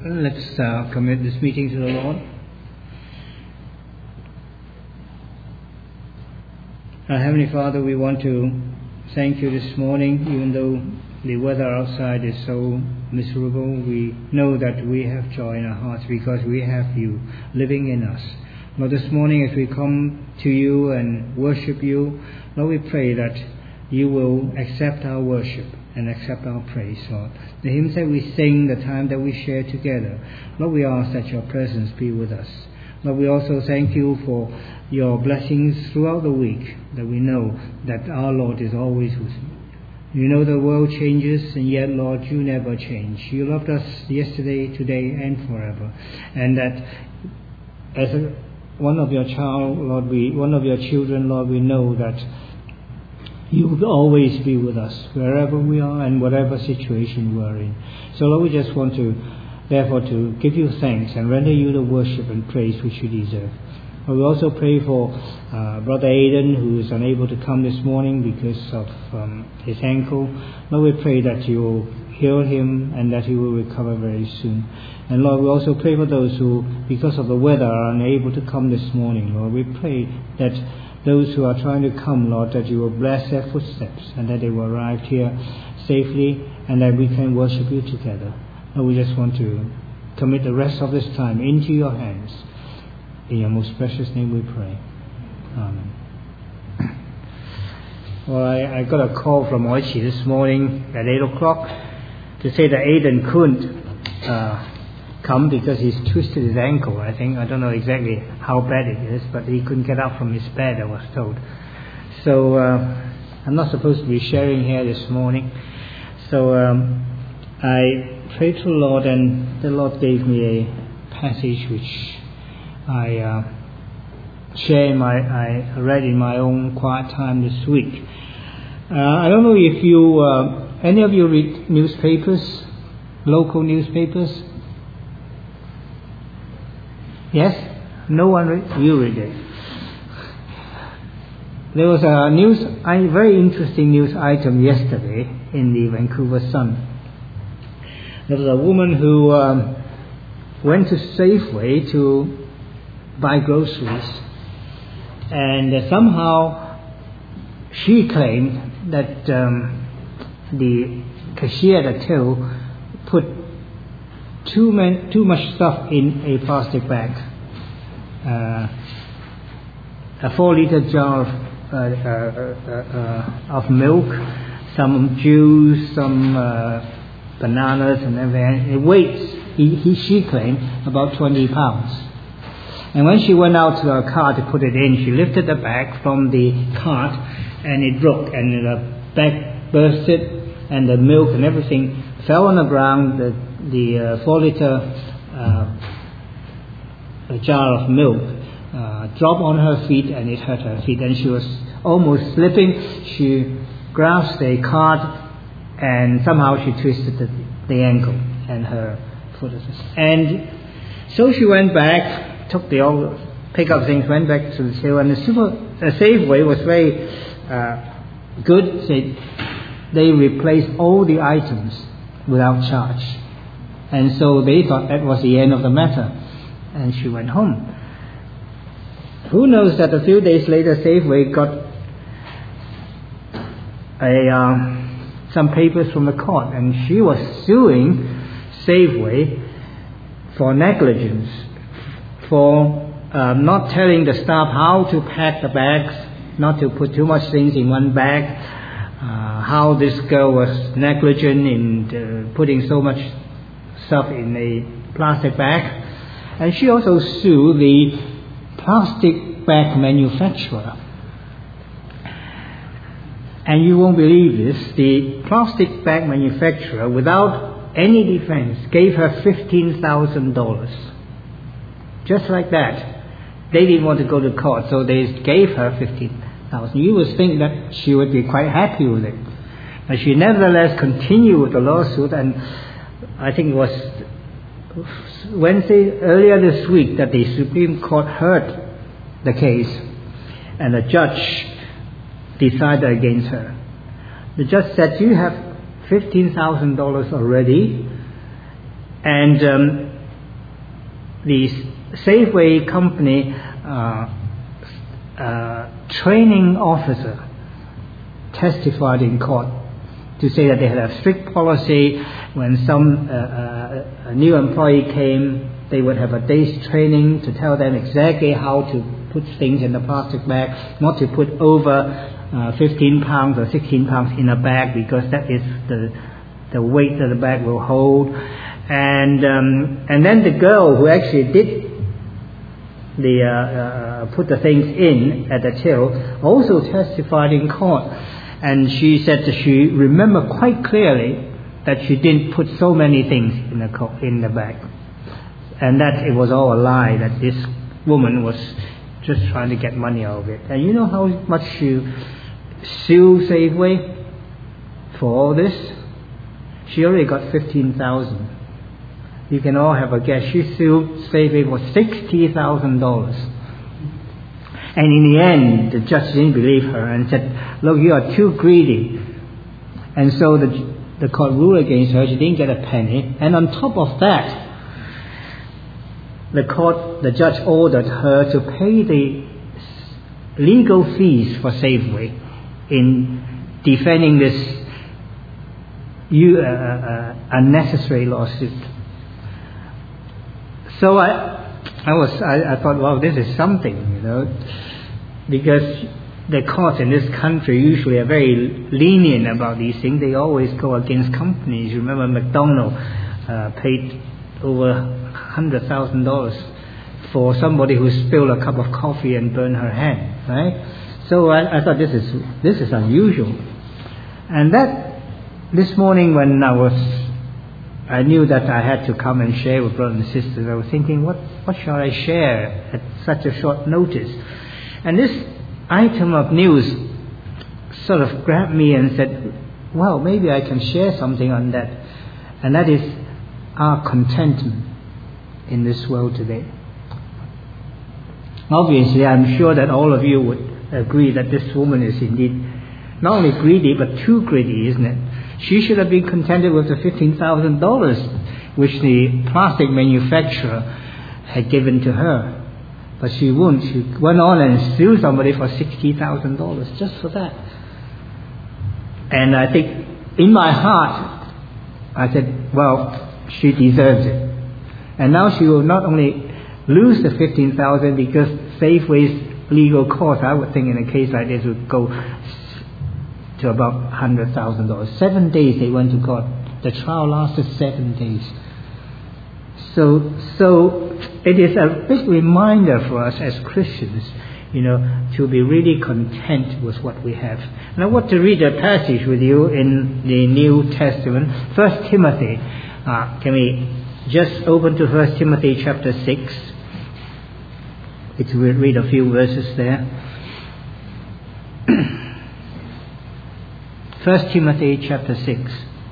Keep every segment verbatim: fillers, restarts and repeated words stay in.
Let's uh, commit this meeting to the Lord. Our Heavenly Father, we want to thank you this morning, even though the weather outside is so miserable. We know that we have joy in our hearts because we have you living in us. Lord, this morning as we come to you and worship you, Lord, we pray that you will accept our worship and accept our praise, Lord. The hymns that we sing, the time that we share together, Lord, we ask that your presence be with us. Lord, we also thank you for your blessings throughout the week, that we know that our Lord is always with you. You know the world changes, and yet, Lord, you never change. You loved us yesterday, today, and forever. And that as a, one of your child, Lord, we, one of your children, Lord, we know that you will always be with us wherever we are and whatever situation we are in. So, Lord, we just want to, therefore, to give you thanks and render you the worship and praise which you deserve. We also pray for uh, Brother Aidan, who is unable to come this morning because of um, his ankle. Lord, we pray that you will heal him and that he will recover very soon. And Lord, we also pray for those who, because of the weather, are unable to come this morning. Lord, we pray that those who are trying to come, Lord, that you will bless their footsteps and that they will arrive here safely and that we can worship you together. Lord, we just want to commit the rest of this time into your hands. In your most precious name we pray. Amen. Well, I, I got a call from Oichi this morning at eight o'clock to say that Aidan couldn't uh, come because he's twisted his ankle, I think. I don't know exactly how bad it is, but he couldn't get up from his bed, I was told. So uh, I'm not supposed to be sharing here this morning. So um, I prayed to the Lord, and the Lord gave me a passage which I uh, share in my, I read in my own quiet time this week. Uh, I don't know if you, uh, any of you read newspapers, local newspapers? Yes? No one read? You read it. There was a news, a very interesting news item yesterday in the Vancouver Sun. There was a woman who um, went to Safeway to buy groceries, and uh, somehow she claimed that um, the cashier at the till put too, man, too much stuff in a plastic bag. Uh, a four liter jar of, uh, uh, uh, uh, of milk, some juice, some uh, bananas, and everything. It weighs, he, he, she claimed, about twenty pounds. And when she went out to her car to put it in, she lifted the bag from the cart and it broke, and the bag bursted and the milk and everything fell on the ground. The, the uh, four liter uh, jar of milk uh, dropped on her feet and it hurt her feet, and she was almost slipping. She grasped a cart and somehow she twisted the, the ankle and her foot. And so she went back, took the old pick up things, went back to the till, and the super uh, Safeway was very uh, good. They, they replaced all the items without charge, and so they thought that was the end of the matter, and she went home. Who knows that a few days later Safeway got a uh, some papers from the court, and she was suing Safeway for negligence, for uh, not telling the staff how to pack the bags, not to put too much things in one bag, uh, how this girl was negligent in uh, putting so much stuff in a plastic bag. And she also sued the plastic bag manufacturer. And you won't believe this, the plastic bag manufacturer, without any defense, gave her fifteen thousand dollars. Just like that. They didn't want to go to court, so they gave her fifteen thousand dollars. You would think that she would be quite happy with it. But she nevertheless continued with the lawsuit, and I think it was Wednesday, earlier this week, that the Supreme Court heard the case, and the judge decided against her. The judge said, you have fifteen thousand dollars already, and um, the Safeway company uh, uh, training officer testified in court to say that they had a strict policy. When some uh, uh, a new employee came, they would have a day's training to tell them exactly how to put things in the plastic bag, not to put over uh, fifteen pounds or sixteen pounds in a bag, because that is the the weight that the bag will hold. And um, and then the girl who actually did the uh, uh, put the things in at the till also testified in court, and she said that she remembered quite clearly that she didn't put so many things in the co- in the bag, and that it was all a lie, that this woman was just trying to get money out of it. And you know how much she sued Safeway for all this? She already got fifteen thousand. You can all have a guess. She sued Safeway for sixty thousand dollars. And in the end, the judge didn't believe her and said, look, you are too greedy. And so the, the court ruled against her. She didn't get a penny. And on top of that, the court, the judge ordered her to pay the legal fees for Safeway in defending this uh, uh, unnecessary lawsuit. So I, I was, I, I thought, wow, this is something, you know, because the courts in this country usually are very lenient about these things. They always go against companies. You remember McDonald's uh, paid over one hundred thousand dollars for somebody who spilled a cup of coffee and burned her hand, right? So I, I thought this is this is unusual. And that this morning when I was I knew that I had to come and share with brothers and sisters. I was thinking, what, what shall I share at such a short notice? And this item of news sort of grabbed me and said, well, maybe I can share something on that. And that is our contentment in this world today. Obviously, I'm sure that all of you would agree that this woman is indeed not only greedy, but too greedy, isn't it? She should have been contented with the fifteen thousand dollars which the plastic manufacturer had given to her. But she wouldn't. She went on and sued somebody for sixty thousand dollars just for that. And I think in my heart, I said, well, she deserves it. And now she will not only lose the fifteen thousand dollars because Safeway's legal costs, I would think in a case like this, would go to about one hundred thousand dollars. Seven days they went to court. The trial lasted seven days. So, so it is a big reminder for us as Christians, you know, to be really content with what we have. And I want to read a passage with you in the New Testament, First Timothy. Uh, can we just open to First Timothy chapter six? Let's read a few verses there. First Timothy chapter six.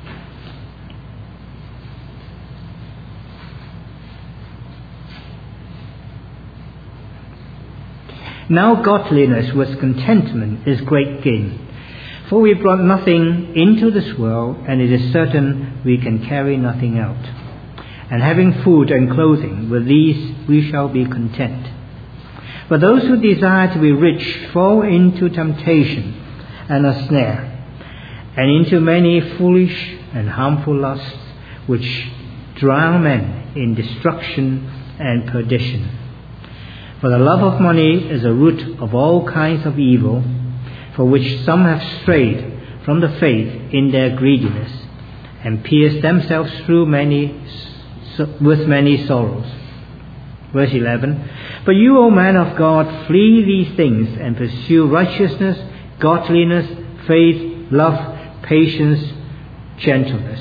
Now godliness with contentment is great gain. For we brought nothing into this world, and it is certain we can carry nothing out. And having food and clothing, with these we shall be content. But those who desire to be rich fall into temptation and a snare, and into many foolish and harmful lusts, which drown men in destruction and perdition. For the love of money is a root of all kinds of evil, for which some have strayed from the faith in their greediness, and pierced themselves through many with many sorrows. Verse eleven. But you, O man of God, flee these things, and pursue righteousness, godliness, faith, love, patience, gentleness.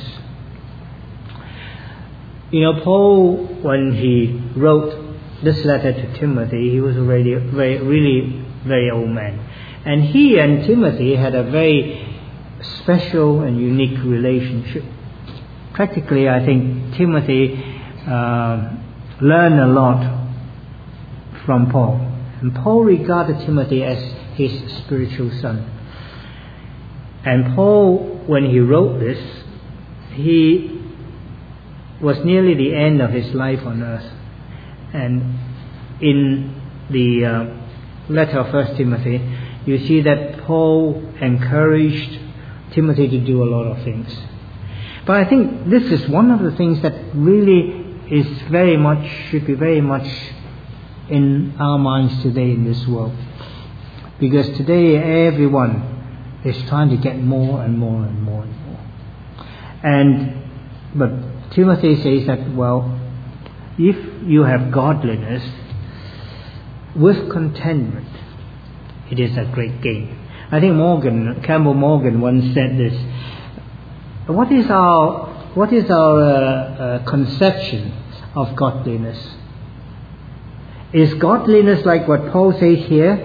You know, Paul, when he wrote this letter to Timothy, he was already very, really very old man. And he and Timothy had a very special and unique relationship. Practically, I think Timothy uh, learned a lot from Paul. And Paul regarded Timothy as his spiritual son. And Paul, when he wrote this, he was nearly the end of his life on earth. And in the uh, letter of First Timothy, you see that Paul encouraged Timothy to do a lot of things. But I think this is one of the things that really is very much, should be very much in our minds today in this world. Because today everyone is trying to get more and more and more and more. And, but Timothy says that, well, if you have godliness with contentment, it is a great gain. I think Morgan, Campbell Morgan once said this. What is our what is our uh, uh, conception of godliness? Is godliness like what Paul says here,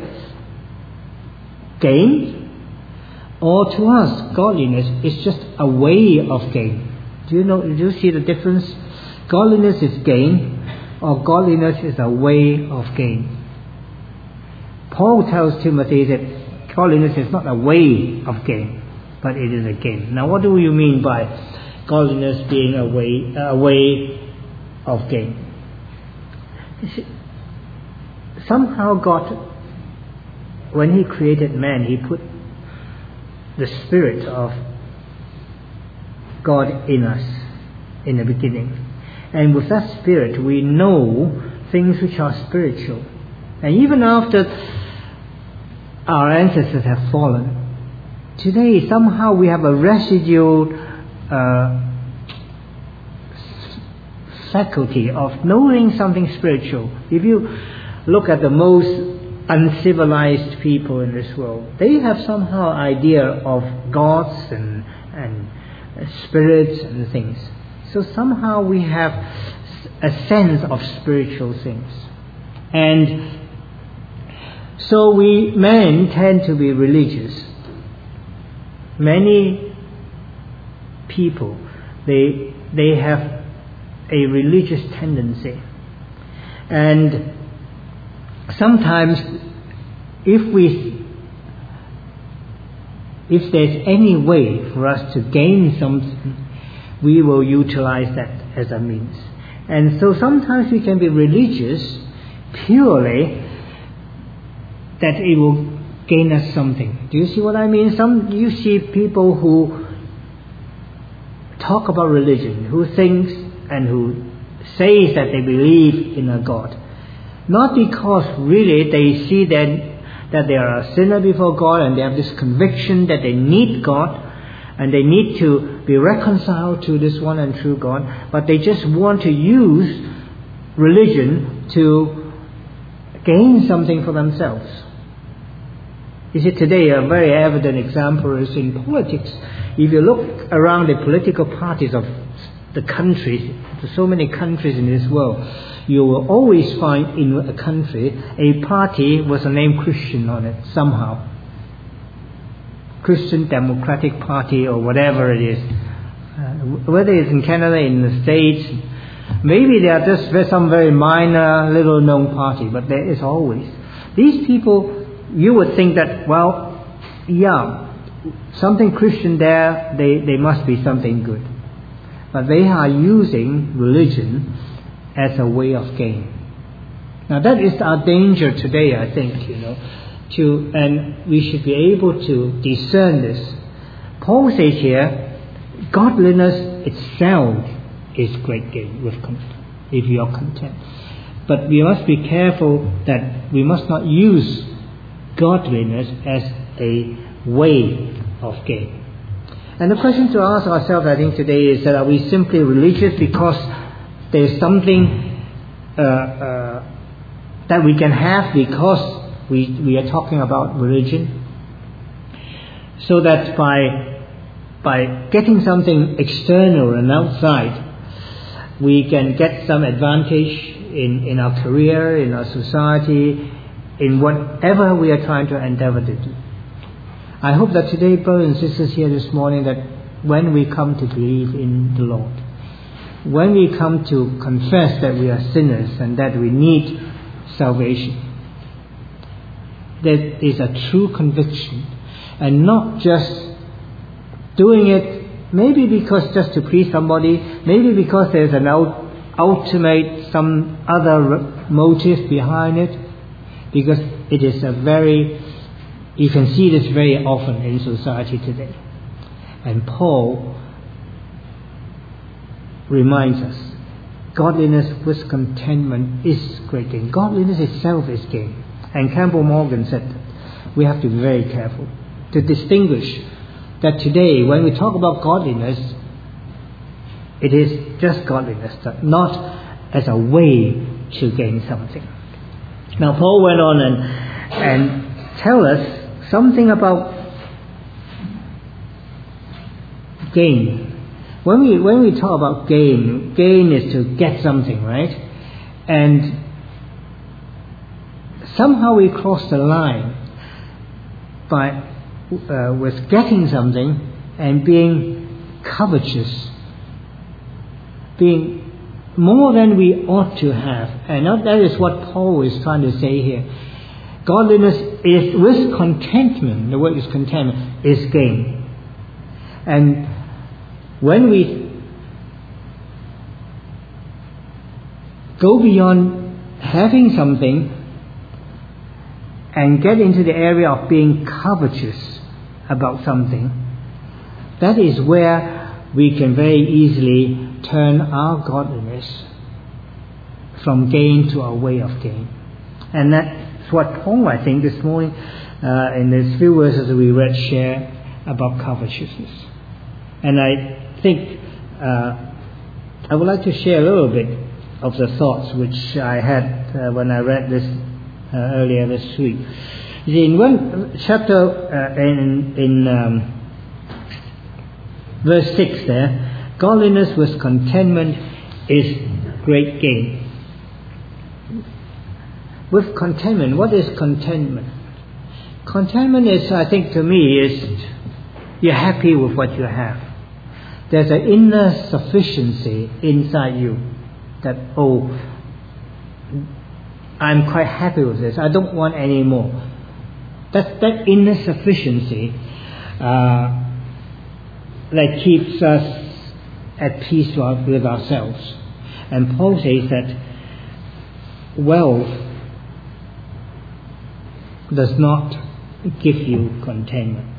gain? Or to us, godliness is just a way of gain? Do you know? Do you see the difference? Godliness is gain, or godliness is a way of gain. Paul tells Timothy that godliness is not a way of gain, but it is a gain. Now, what do you mean by godliness being a way, a way of gain? Somehow God, when He created man, He put the Spirit of God in us in the beginning. And with that Spirit, we know things which are spiritual. And even after our ancestors have fallen, today somehow we have a residual uh, faculty of knowing something spiritual. If you look at the most uncivilized people in this world, they have somehow idea of gods and, and spirits and things. So somehow we have a sense of spiritual things. And so we men tend to be religious. Many people, they they have a religious tendency. And sometimes if we if there's any way for us to gain something, we will utilize that as a means. And so sometimes we can be religious purely that it will gain us something. Do you see what I mean? Some you see people who talk about religion, who thinks and who says that they believe in a God, not because really they see that that they are a sinner before God and they have this conviction that they need God and they need to be reconciled to this one and true God, but they just want to use religion to gain something for themselves. You see, today a very evident example is in politics. If you look around the political parties of the countries, there's so many countries in this world, you will always find in a country a party with the name Christian on it somehow. Christian Democratic Party or whatever it is. Uh, whether it's in Canada, in the States, maybe they are just some very minor, little known party, but there is always. These people, you would think that, well, yeah, something Christian there, they, they must be something good. But they are using religion as a way of gain. Now that is our danger today, I think, you know, to, and we should be able to discern this. Paul says here, godliness itself is great gain with content, if you are content. But we must be careful that we must not use godliness as a way of gain. And the question to ask ourselves, I think, today is that are we simply religious because there's something uh, uh, that we can have because we, we are talking about religion? So that by, by getting something external and outside, we can get some advantage in, in our career, in our society, in whatever we are trying to endeavor to do. I hope that today, brothers and sisters here this morning, that when we come to believe in the Lord, when we come to confess that we are sinners and that we need salvation, that is a true conviction and not just doing it maybe because just to please somebody, maybe because there's an out, ultimate, some other motive behind it, because it is a very, you can see this very often in society today. And Paul reminds us, godliness with contentment is great gain. Godliness itself is gain. And Campbell Morgan said that we have to be very careful to distinguish that today when we talk about godliness, it is just godliness, not as a way to gain something. Now Paul went on and, and tell us something about gain. When we when we talk about gain, gain is to get something, right? And somehow we cross the line by uh, with getting something and being covetous, being more than we ought to have. And that is what Paul is trying to say here. Godliness is with contentment. The word is contentment, is gain. And when we go beyond having something and get into the area of being covetous about something, that is where we can very easily turn our godliness from gain to a way of gain. And that's what Paul, I think, this morning uh, in these few verses that we read, share about covetousness. And I think uh, I would like to share a little bit of the thoughts which I had uh, when I read this uh, earlier this week. You see, in one chapter, uh, in, in um, verse six there, godliness with contentment is great gain. With contentment, what is contentment? Contentment is, I think to me, is you're happy with what you have. There's an inner sufficiency inside you that, oh, I'm quite happy with this. I don't want any more. That, that inner sufficiency uh, that keeps us at peace with ourselves. And Paul says that wealth does not give you contentment.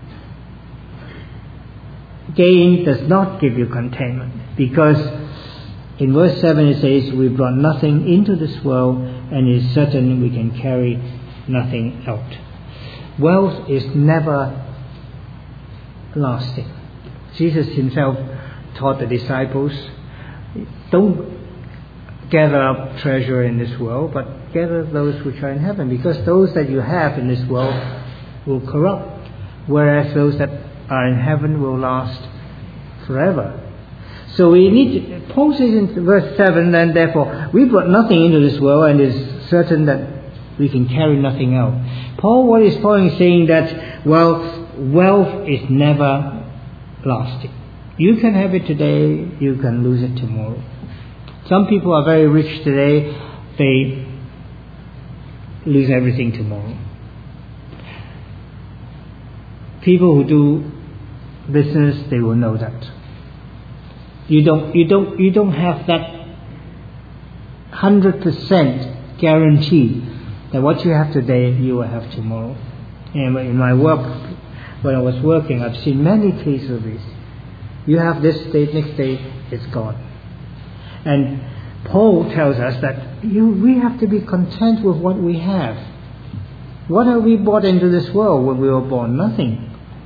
Gain does not give you contentment, because in verse seven it says, we brought nothing into this world, and it is certain we can carry nothing out. Wealth is never lasting. Jesus himself taught the disciples, don't gather up treasure in this world, but gather those which are in heaven, because those that you have in this world will corrupt, whereas those that are in heaven will last forever. So we need to, Paul says in verse seven, and therefore we brought nothing into this world, and it is certain that we can carry nothing out. Paul, what is Paul is saying that, well, wealth is never lasting. You can have it today, you can lose it tomorrow. Some people are very rich today, they lose everything tomorrow. People who do business, they will know that. You don't, you don't, you don't have that hundred percent guarantee that what you have today, you will have tomorrow. And in my work, when I was working, I've seen many cases of this. You have this day, next day, it's gone. And Paul tells us that you, we have to be content with what we have. What have we brought into this world when we were born? Nothing.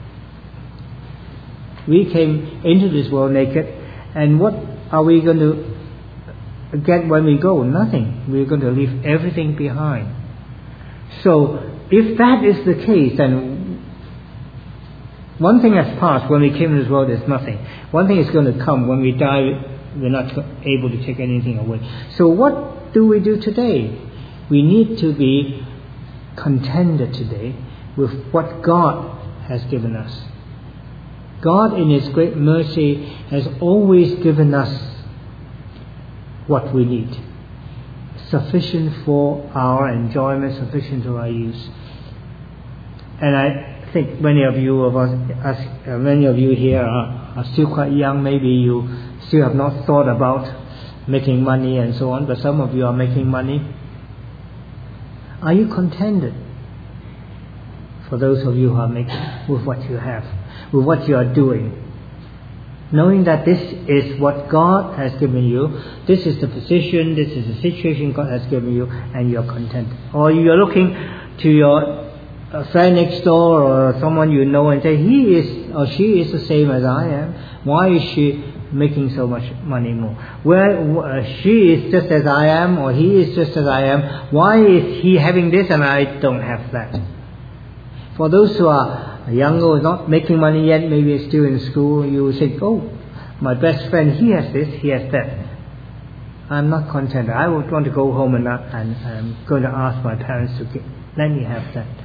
We came into this world naked, and what are we going to get when we go? Nothing. We're going to leave everything behind. So, if that is the case, then one thing has passed when we came into this world is nothing. One thing is going to come when we die. We're not able to take anything away. So what do we do today? We need to be contented today with what God has given us. God in His great mercy has always given us what we need. Sufficient for our enjoyment, sufficient for our use. And I think many of you of us, us many of you here are, are still quite young. Maybe you still have not thought about making money and so on, but some of you are making money. Are you contented? For those of you who are making, with what you have, with what you are doing, knowing that this is what God has given you, this is the position, this is the situation God has given you, and you are content. Or you are looking to your friend next door or someone you know and say, he is or she is the same as I am. Why is she making so much money more? Well, uh, she is just as I am, or he is just as I am. Why is he having this and I don't have that? For those who are younger or not making money yet, maybe still in school, you will say, oh, my best friend, he has this, he has that. I'm not content. I would want to go home and, not, and I'm going to ask my parents to get, let me have that.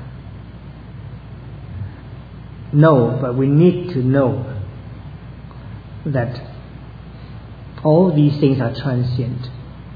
No, but we need to know that all these things are transient.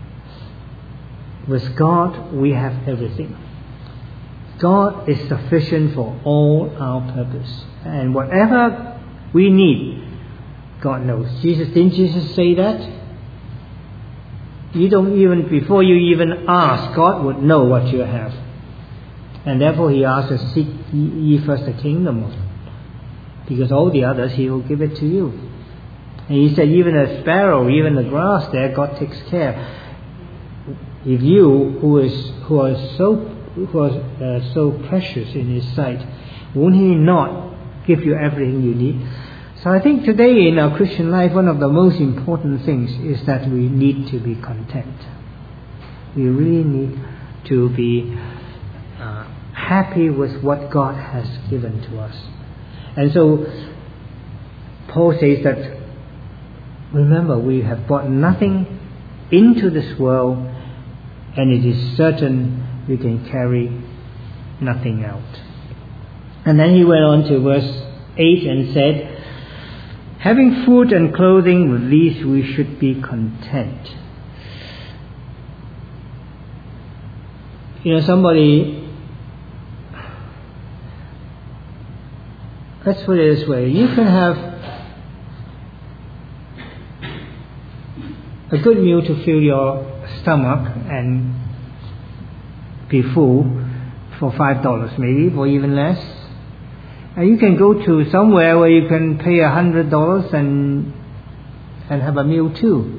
With God, we have everything. God is sufficient for all our purpose. And whatever we need, God knows. Jesus, didn't Jesus say that? You don't even, before you even ask, God would know what you have. And therefore He asks us, seek ye first the kingdom of God. Because all the others, He will give it to you. And He said, even a sparrow, even the grass there, God takes care. If you, who is who are so who are uh, so precious in His sight, won't He not give you everything you need? So I think today in our Christian life, one of the most important things is that we need to be content. We really need to be uh, happy with what God has given to us. And so Paul says that, remember, we have brought nothing into this world, and it is certain we can carry nothing out. And then he went on to verse eight and said, having food and clothing, with these we should be content. You know, somebody, let's put it this way, you can have a good meal to fill your stomach and be full for five dollars maybe, or even less. And you can go to somewhere where you can pay a hundred dollars and and have a meal too.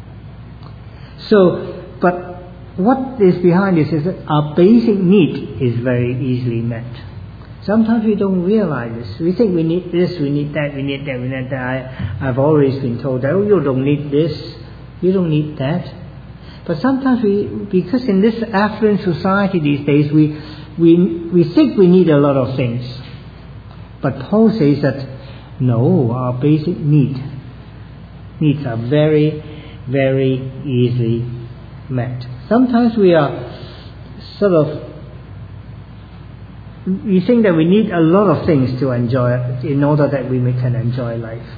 So, but what is behind this is that our basic need is very easily met. Sometimes we don't realize this. We think we need this, we need that, we need that, we need that. I, I've always been told that, oh, you don't need this, you don't need that. But sometimes we, because in this affluent society these days, we, we, we think we need a lot of things. But Paul says that, no, our basic need, needs are very, very easily met. Sometimes we are sort of, we think that we need a lot of things to enjoy in order that we can enjoy life.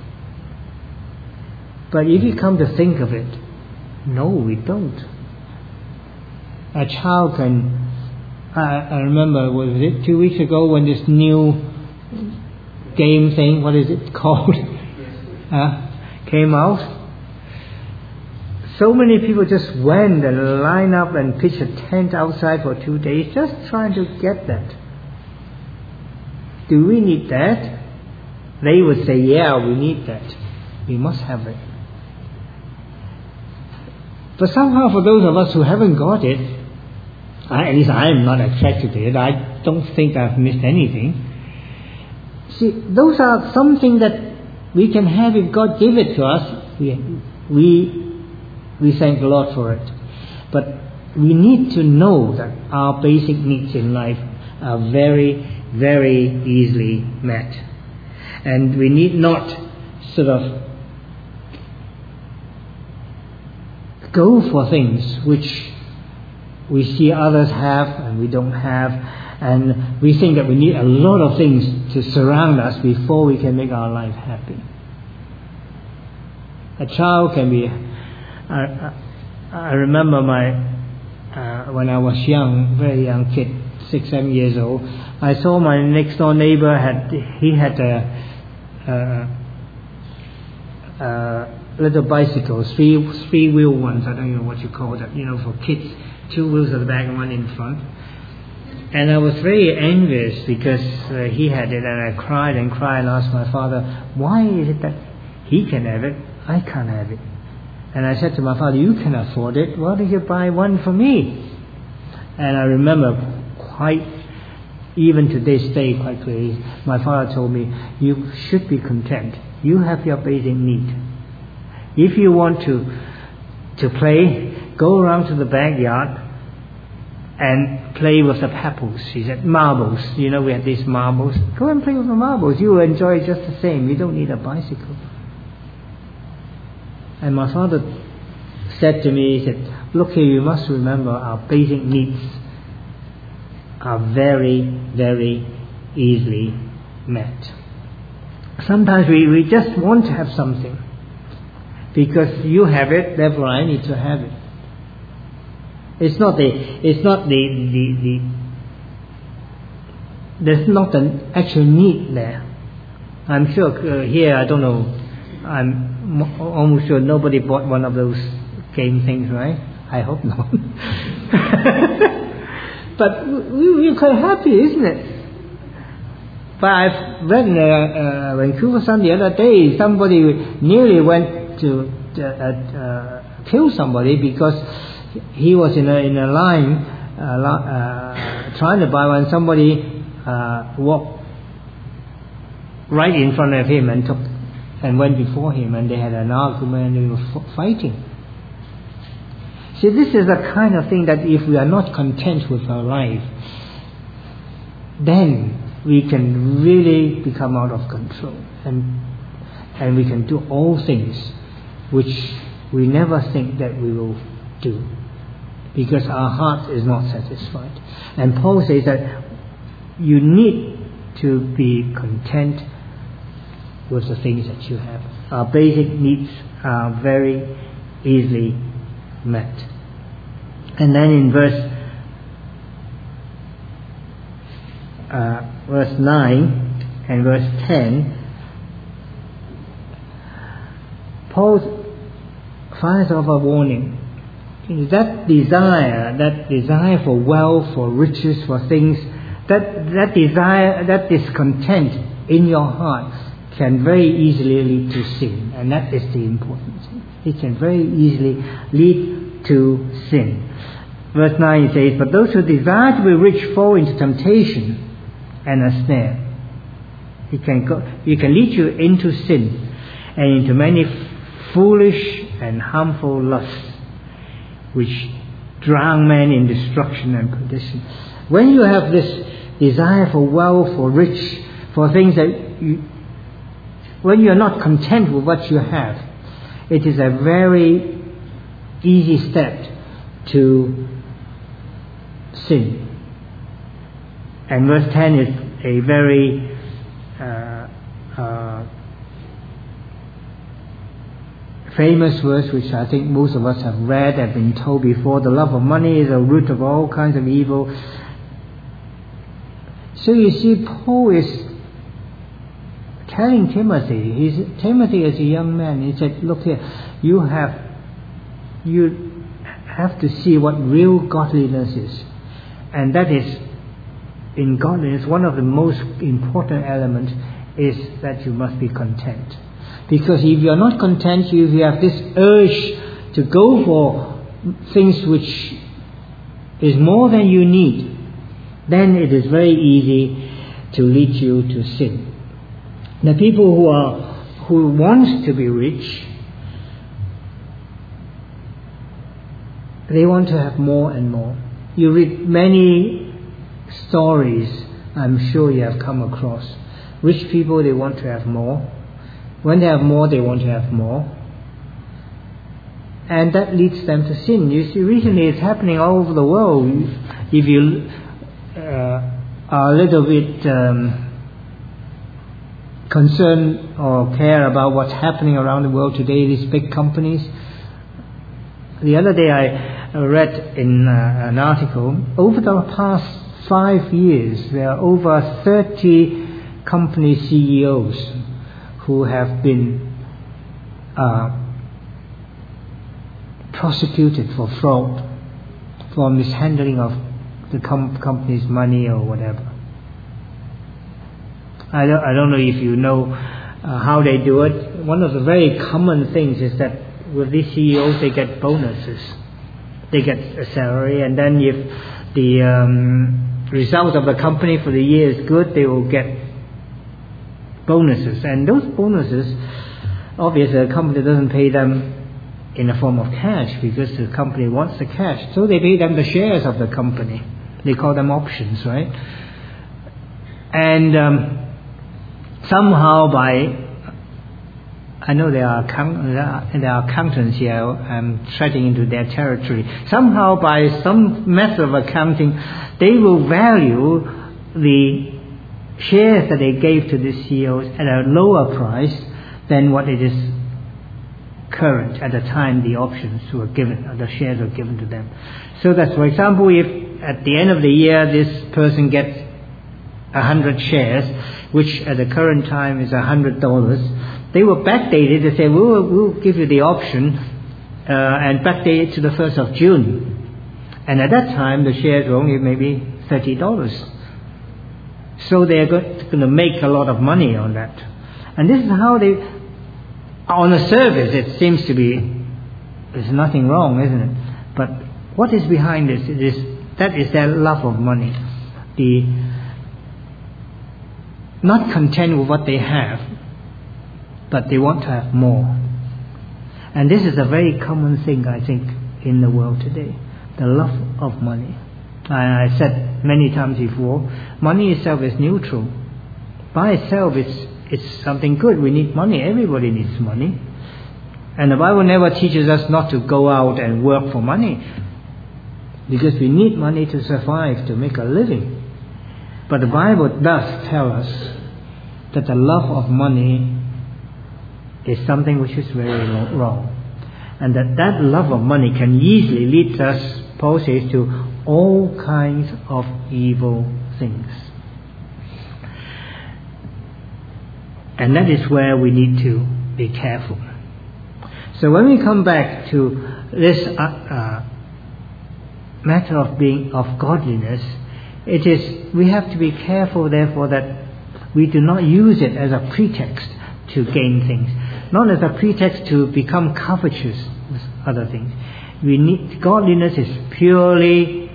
But if you come to think of it, no, we don't. A child can, I, I remember, was it two weeks ago when this new game thing, what is it called, uh, came out? So many people just went and lined up and pitched a tent outside for two days just trying to get that. Do we need that? They would say, yeah, we need that. We must have it. But somehow for those of us who haven't got it, I, at least I am not attracted to it. I don't think I've missed anything. See, those are something that we can have if God gave it to us. We, we, we thank the Lord for it. But we need to know that our basic needs in life are very, very easily met. And we need not sort of go for things which we see others have and we don't have, and we think that we need a lot of things to surround us before we can make our life happy. A child can be, I, I remember my, uh, when I was young, very young kid, six, seven years old, I saw my next door neighbor had, he had a, a, a little bicycles, three three wheel ones. I don't know what you call that. You know, for kids, two wheels at the back and one in front. And I was very envious because uh, he had it, and I cried and cried and asked my father, why is it that he can have it, I can't have it? And I said to my father, you can afford it, why don't you buy one for me? And I remember quite, even to this day quite clearly, my father told me, you should be content. You have your basic need. If you want to to play, go around to the backyard and play with the pebbles. He said, marbles. You know, we had these marbles. Go and play with the marbles. You will enjoy it just the same. You don't need a bicycle. And my father said to me, he said, look here, you must remember our basic needs are very, very easily met. Sometimes we, we just want to have something. Because you have it, therefore I need to have it. It's not the, it's not the, the, the, there's not an actual need there. I'm sure uh, here, I don't know, I'm m- almost sure nobody bought one of those game things, right? I hope not. But we, we're quite happy, isn't it? But I've read in uh, uh, Vancouver Sun the other day, somebody nearly went to uh, uh, kill somebody because he was in a in a line uh, uh, trying to buy one. Somebody uh, walked right in front of him and took and went before him, and they had an argument and they were f- fighting. See, this is the kind of thing that if we are not content with our life, then we can really become out of control, and and we can do all things which we never think that we will do, because our heart is not satisfied. And Paul says that you need to be content with the things that you have. Our basic needs are very easily met. And then in verse uh, verse nine and verse ten, Paul fires off a warning. That desire, that desire for wealth, for riches, for things, that that desire, that discontent in your heart can very easily lead to sin, and that is the important thing. It can very easily lead to sin. Verse nine says, but those who desire to be rich fall into temptation and a snare. It can go, it can lead you into sin and into many foolish and harmful lusts, which drown men in destruction and perdition. When you have this desire for wealth, for rich, for things that you, when you are not content with what you have, it is a very easy step to sin. And verse ten is a very uh, uh, famous verse which I think most of us have read and been told before. The love of money is a root of all kinds of evil. So you see, Paul is telling Timothy, he's, Timothy is a young man, he said, look here, you have you have to see what real godliness is. And that is, in godliness, one of the most important elements is that you must be content. Because if you are not content, if you have this urge to go for things which is more than you need, then it is very easy to lead you to sin. The people who are who want to be rich, they want to have more and more. You read many stories, I'm sure you have come across. Rich people, they want to have more. When they have more, they want to have more. And that leads them to sin. You see, recently it's happening all over the world. If you uh, are a little bit um, concerned or care about what's happening around the world today, these big companies. The other day I read in uh, an article, over the past five years, there are over thirty company C E Os who have been uh, prosecuted for fraud, for mishandling of the com- company's money or whatever. I don't, I don't know if you know uh, how they do it. One of the very common things is that with these C E Os, they get bonuses. They get a salary, and then if the um, result of the company for the year is good, they will get bonuses. And those bonuses, obviously the company doesn't pay them in the form of cash because the company wants the cash. So they pay them the shares of the company. They call them options, right? And um, somehow by, I know there are, account, there are accountants here, I'm treading into their territory. Somehow by some method of accounting, they will value the shares that they gave to the C E Os at a lower price than what it is current at the time the options were given, or the shares were given to them. So that, for example, if at the end of the year this person gets a hundred shares, which at the current time is a hundred dollars, they will backdate it and say, we'll, we'll give you the option uh, and backdate it to the first of June. And at that time the shares were only maybe thirty dollars. So they're going to make a lot of money on that. And this is how they, on the surface it seems to be, there's nothing wrong, isn't it? But what is behind this? It is, that is their love of money. The not content with what they have, but they want to have more. And this is a very common thing, I think, in the world today. The love of money. I, I said many times before, money itself is neutral. By itself, it's, it's something good. We need money. Everybody needs money. And the Bible never teaches us not to go out and work for money, because we need money to survive, to make a living. But the Bible does tell us that the love of money is something which is very wrong. And that that love of money can easily lead us, Paul says, to all kinds of evil things. And that is where we need to be careful. So when we come back to this uh, uh, matter of being of godliness, it is, we have to be careful therefore that we do not use it as a pretext to gain things, not as a pretext to become covetous with other things. We need, godliness is purely,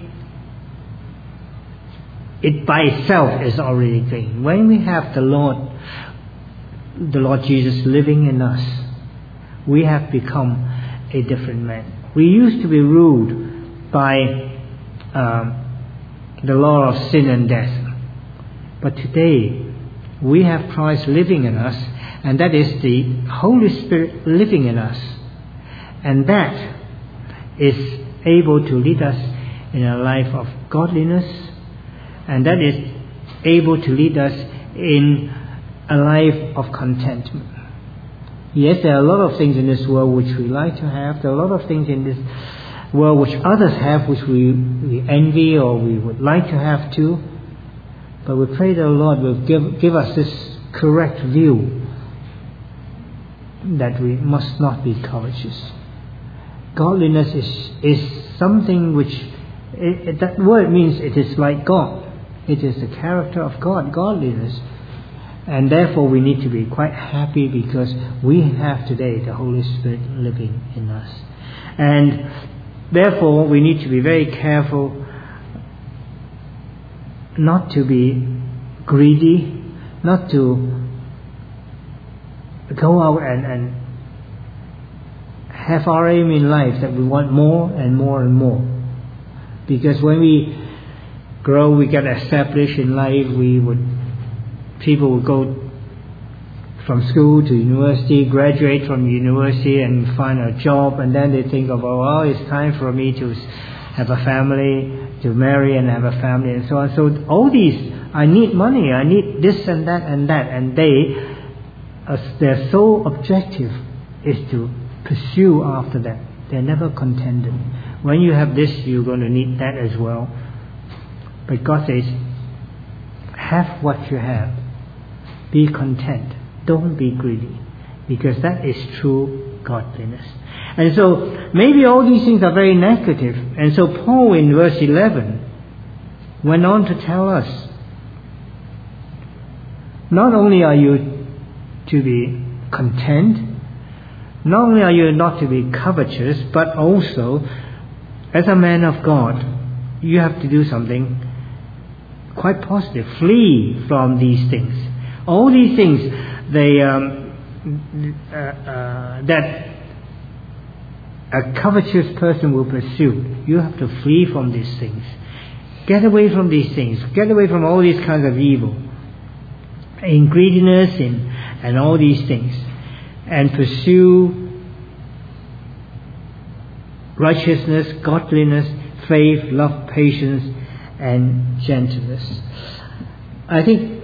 it by itself is already gain. When we have the Lord, the Lord Jesus living in us, we have become a different man. We used to be ruled by um, the law of sin and death, but today we have Christ living in us, and that is the Holy Spirit living in us, and that is able to lead us in a life of godliness, and that is able to lead us in a life of contentment. Yes, there are a lot of things in this world which we like to have. There are a lot of things in this world which others have, which we, we envy or we would like to have too. But we pray that the Lord will give, give us this correct view that we must not be covetous. Godliness is, is something which, it, it, that word means it is like God. It is the character of God, godliness. And therefore we need to be quite happy because we have today the Holy Spirit living in us. And therefore we need to be very careful not to be greedy, not to go out and, and have our aim in life that we want more and more and more. Because when we grow, we get established in life, we would people would go from school to university, graduate from university and find a job, and then they think of, oh, well, it's time for me to have a family, to marry and have a family and so on. So all these, I need money, I need this and that and that, and they, uh, their sole objective is to pursue after that. They're never contented. When you have this, you're going to need that as well. But God says, have what you have. Be content. Don't be greedy. Because that is true godliness. And so maybe all these things are very negative. And so Paul in verse eleven went on to tell us, not only are you to be content, not only are you not to be covetous, but also, as a man of God, you have to do something quite positive. Flee from these things. All these things, they um, uh, uh, that a covetous person will pursue. You have to flee from these things. Get away from these things. Get away from all these kinds of evil, in greediness, in and all these things, and pursue righteousness, godliness, faith, love, patience, and gentleness. I think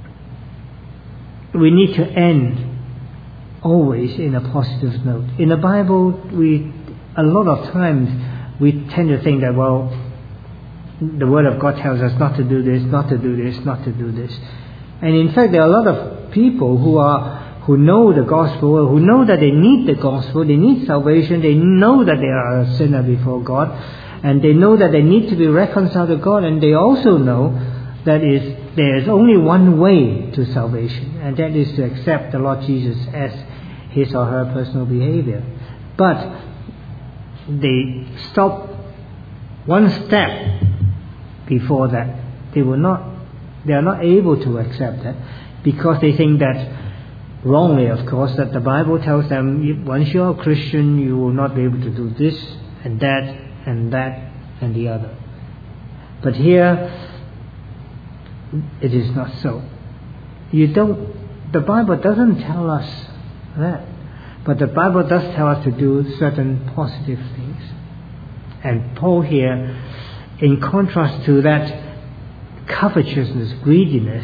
we need to end always in a positive note. In the Bible, we a lot of times we tend to think that, well, the Word of God tells us not to do this, not to do this, not to do this. And in fact, there are a lot of people who are who know the gospel, who know that they need the gospel, they need salvation, they know that they are a sinner before God, and they know that they need to be reconciled to God, and they also know that is there is only one way to salvation, and that is to accept the Lord Jesus as his or her personal behavior. But they stop one step before that. They will not they are not able to accept that, because they think that, wrongly of course, that the Bible tells them once you are a Christian you will not be able to do this and that and that and the other. But here it is not so. You don't. The Bible doesn't tell us that, but the Bible does tell us to do certain positive things. And Paul here, in contrast to that covetousness, greediness,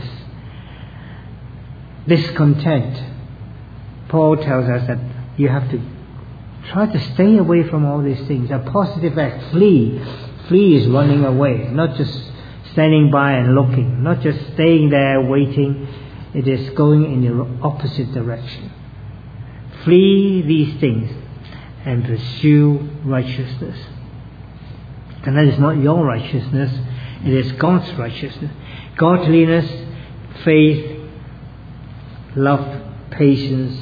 discontent, Paul tells us that you have to try to stay away from all these things. A positive act, flee. Flee is running away, not just standing by and looking, not just staying there waiting. It is going in the opposite direction. Flee these things and pursue righteousness. And that is not your righteousness, it is God's righteousness. Godliness, faith, love, patience,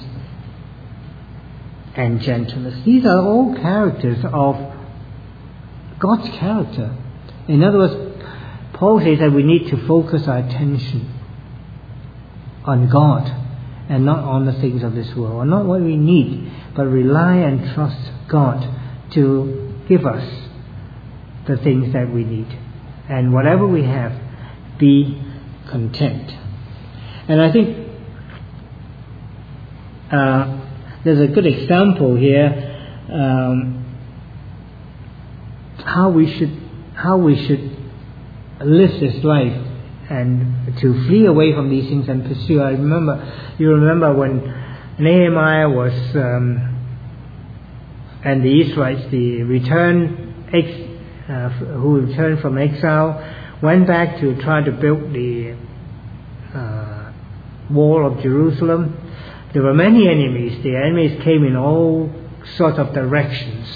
and gentleness. These are all characters of God's character. In other words, Paul says that we need to focus our attention on God and not on the things of this world, or not what we need, but rely and trust God to give us the things that we need. And whatever we have, be content. And I think uh, there's a good example here um, how we should how we should live this life and to flee away from these things and pursue. I remember, you remember when Nehemiah was um, and the Israelites, the return ex, uh, who returned from exile, went back to try to build the uh, wall of Jerusalem. There were many enemies. The enemies came in all sorts of directions.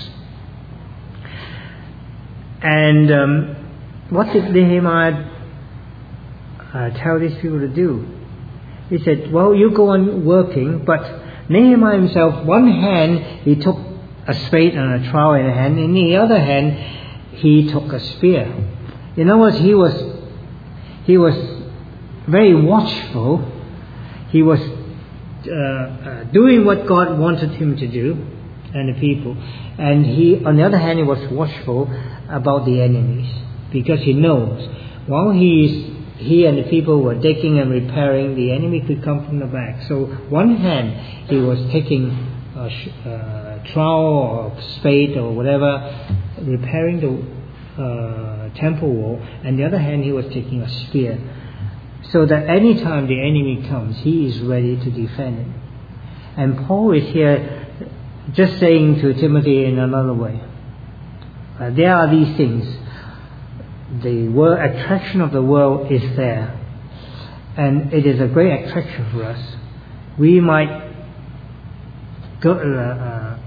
And um, what did Nehemiah uh, tell these people to do? He said, well, you go on working, but Nehemiah himself, one hand he took a spade and a trowel in a hand, in the other hand he took a spear. In other words, he was he was very watchful. He was uh, uh, doing what God wanted him to do, and the people. And he, on the other hand, he was watchful about the enemies, because he knows while he is he and the people were digging and repairing, the enemy could come from the back. So one hand he was taking a sh- uh, trowel or spade or whatever, repairing the uh, temple wall, and the other hand he was taking a spear, so that any time the enemy comes, he is ready to defend it. And Paul is here just saying to Timothy in another way, uh, there are these things. The world, attraction of the world is there, and it is a great attraction for us. We might go, uh, uh,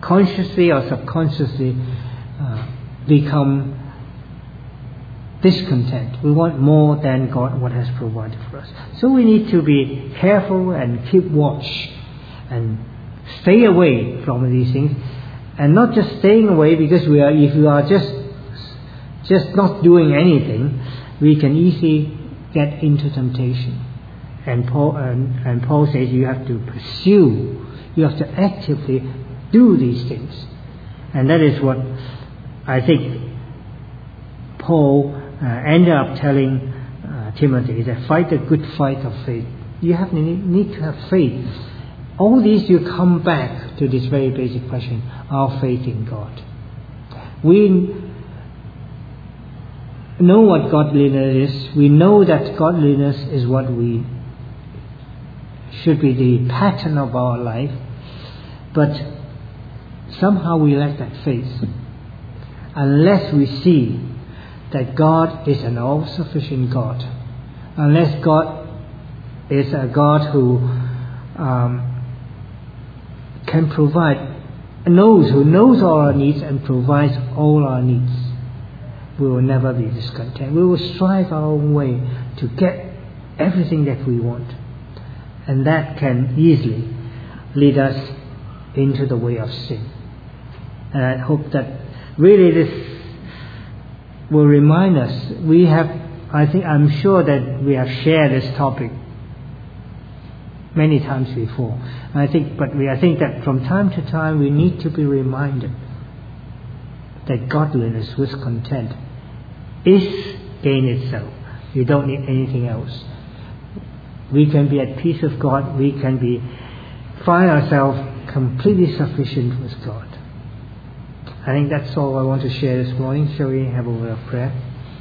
consciously or subconsciously uh, become discontent. We want more than God what has provided for us. So we need to be careful and keep watch and stay away from these things, and not just staying away because we are. If you are just just not doing anything, we can easily get into temptation. And Paul and, and Paul says you have to pursue. You have to actively do these things, and that is what I think Paul uh, ended up telling uh, Timothy, that fight the good fight of faith. You have need, need to have faith. All these you come back to this very basic question: our faith in God. We know what godliness is. We know that godliness is what we should be the pattern of our life, but somehow we lack that faith unless we see that God is an all-sufficient God, unless God is a God who um, can provide, knows, who knows all our needs and provides all our needs. We will never be discontent. We will strive our own way to get everything that we want, and that can easily lead us into the way of sin. And I hope that really this will remind us. We have, I think, I'm sure that we have shared this topic many times before. I think, but we, I think that from time to time we need to be reminded that godliness with content is gain itself. You don't need anything else. We can be at peace with God. We can be find ourselves completely sufficient with God. I think that's all I want to share this morning. Shall we have a word of prayer?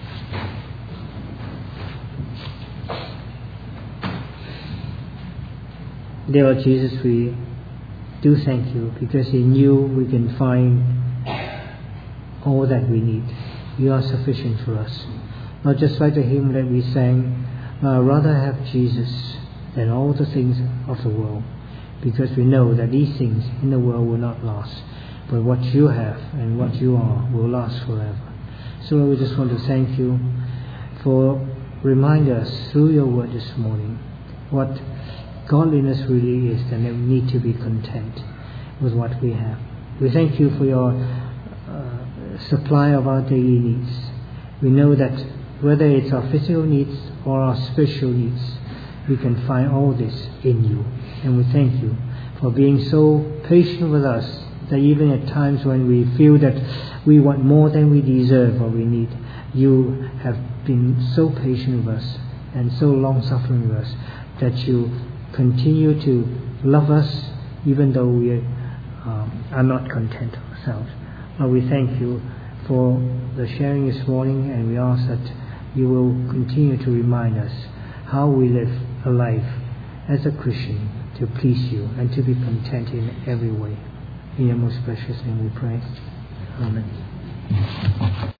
Dear Lord Jesus, we do thank you because in you we can find all that we need. You are sufficient for us. Not just like the hymn that we sang, I'd rather have Jesus than all the things of the world, because we know that these things in the world will not last, but what you have and what you are will last forever. So we just want to thank you for reminding us through your word this morning what godliness really is, and that we need to be content with what we have. We thank you for your uh, supply of our daily needs. We know that whether it's our physical needs or our spiritual needs, we can find all this in you. And we thank you for being so patient with us, that even at times when we feel that we want more than we deserve or we need, you have been so patient with us and so long-suffering with us that you continue to love us even though we um, are not content ourselves. Lord, we thank you for the sharing this morning, and we ask that you will continue to remind us how we live a life as a Christian to please you and to be content in every way. In your most precious name we pray. Amen.